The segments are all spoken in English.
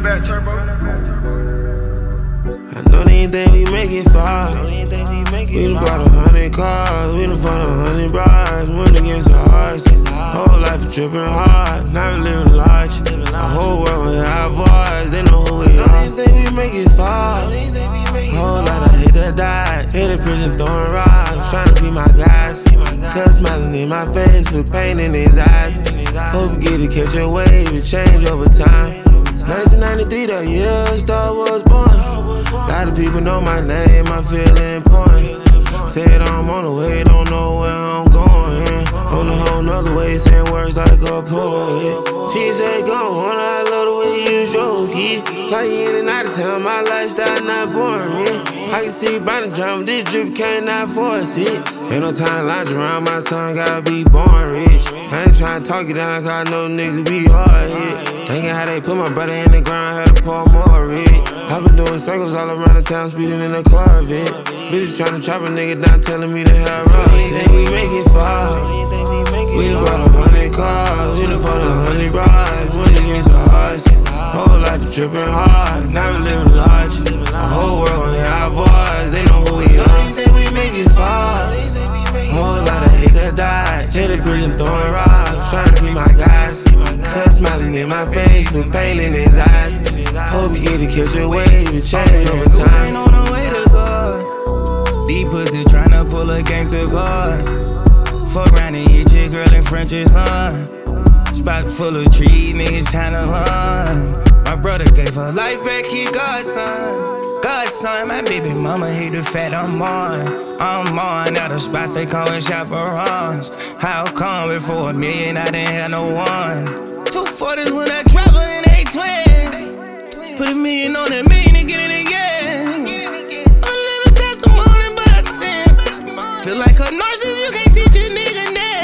back, turbo. I know they ain't think we make it far. We done bought 100 cars, we done fought 100 brides. Went against the odds, whole life tripping hard. Not living large, the whole world with our voice. They know who we are. They ain't think we make it far. Whole lot of hate that died. Hit the prison throwing rocks, trying to feed my guys. Cuz smiling in my face with pain in his eyes. Hope you get to catch a wave and change over time. 1993, the year Star Wars born. A lot of people know my name, I feel important. Said I'm on the way, don't know where I'm going. On a whole nother way, saying words like a poet. She said, go on, I love the way you stroke it. Fly in and out of town, my lifestyle not boring. I can see by the drum, this drip cannot force it. Ain't no time to lounge around, my son gotta be born rich. I ain't tryna talk you down, cause I know niggas be hard hit. Thinking how they put my brother in the ground, had to pour more rig. I been doing circles all around the town, speeding in a Corvette. Bitches tryna chop a nigga down, telling me to have rough. Think we make it far. We done bought 100 cars, we done fought 100 brides. Went against the odds, whole life tripping hard. Not living large, the whole world with our voice. They know who we are. Think we make it far. Whole lot of hate that died. Hit the prison throwing rocks, trying to feed my guys. Cuz smiling in my face with pain in his eyes. Hope you get to catch a wave and change over time. On the way to God. Deep pussy tryna pull a gangster guard. Fuck around and hit your girl in French's son. Spot full of trees, niggas tryna run. My brother gave her life back, he godson. Godson, my baby mama hate the fact I'm on. Now the spots they come with chaperones. How come before $1 million I didn't have no one? 240s when I travel in 8 twins. Put $1 million on that million and get it again. I'm a living testimony, but I sin. Feel like a narcissist, you can't teach a nigga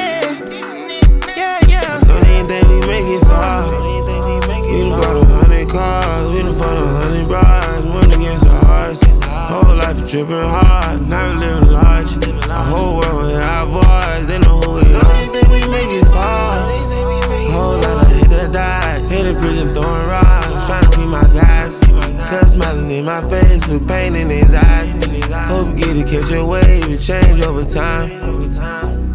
that. Yeah. Know they ain't think we make it far. We done bought 100 cars, we done fought 100 brides. Went against the odds, whole life tripping hard. Not living large, the whole world with our voice. They know who we are. They think we make it far. Whole lot of hate that died. Hit the prison throwing rocks, trying to feed my guys. Cuz smiling in my face with pain in his eyes. Hope you get to catch a wave and change over time.